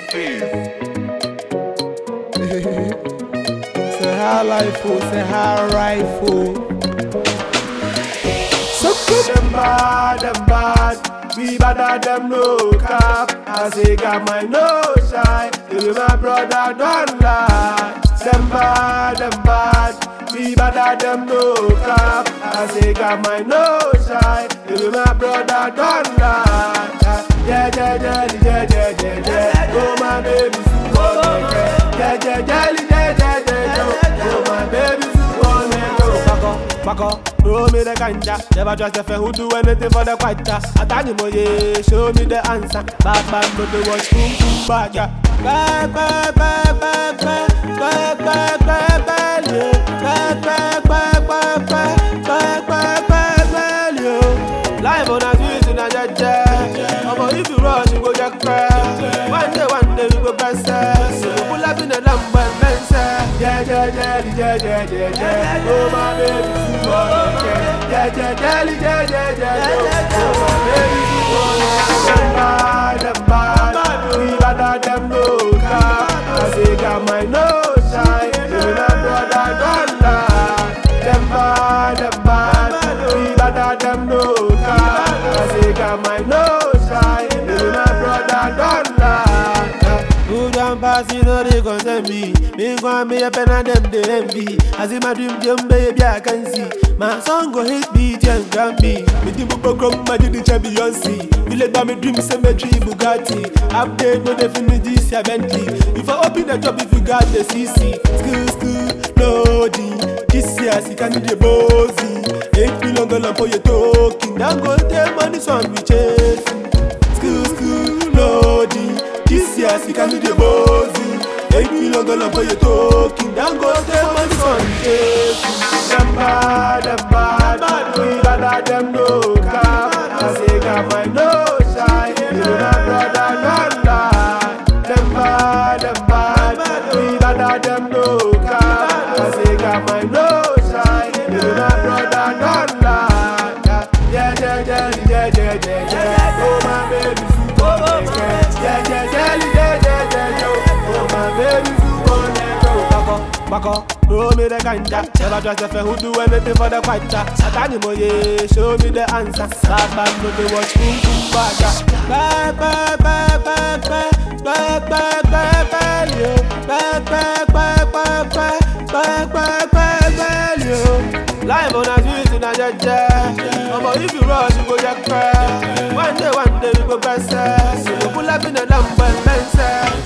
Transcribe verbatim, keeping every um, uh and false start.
Say hi life, say hi rifle. So good. Them bad, them bad. We bad them no cap. I say got my no shine. You my brother don't lie. Them bad, them bad. We bad them no cap. I say got my no shine. You my brother don't lie. Yeah, yeah, yeah, yeah, yeah, yeah, yeah. Oh my baby, so yeah, yeah, yeah, yeah, yeah, yeah. Oh my baby, so back up, throw me the ganja. Never trust a friend who do anything for the quacha. Atani moye, show me the answer. Bad man, but the watch boom boom baja. Back, back, back, back, back, back, back, back, back, back, back, back, back, back, back, back, back, yo. Life on a street in a jaja. Omo, if you rush, you go just cry. One day, one day, we go pass. We pull up in a lamb and bench. Yeah, yeah, yeah, yeah, yeah, yeah, yeah. Oh my baby, yeah, yeah, yeah, yeah, yeah, yeah. Oh my baby, them bad, them bad. We bad them no cap. I say got my no shine. You my brother don't lie. Them bad, them bad. We bad them no cap. I say got my no shine. You my brother don't lie. Who don't pass, you know they concern me. Me go me up and them they envy. I see my dream jump, baby, I can see. My song go hit beat and Grammy. Me think we program my the champions. We let by me dream cemetery Bugatti. Update no definitely this ya Bentley. If I open the job, if you got the C C. School, school, no D. This year, see can do the bossy. Eight million dollars for your talking. Now go take money, son, we chasing. School, school, no D. This year, see can do the bossy. Eight million dollars for your talking. Now go take money, son, we chasing. Them bad, them bad, we bad them no cap. I say got my no shine. You my brother don't lie. Them bad, them bad, we bad them no cap. I say got my no shine. You my brother don't lie. Yeah, yeah, yeah, yeah, yeah, yeah, yeah. Oh my baby, super yeah, yeah, yeah, yeah, yeah, yeah, yeah. Oh my baby, super back up, throw me the ganja. Never trust a friend who do anything for the quacha. Atani moye, show me the answer. Bad man, no they watch boom boom baja. Back, back, back, back, back, back, back, back, back, yo. Back, back, back, back, back, back, back, back, back, yo. Life on a street in a jaja. Omo, if you rush, you go just cry. One day, one day, we go pass. We pull up in a lamb and bench.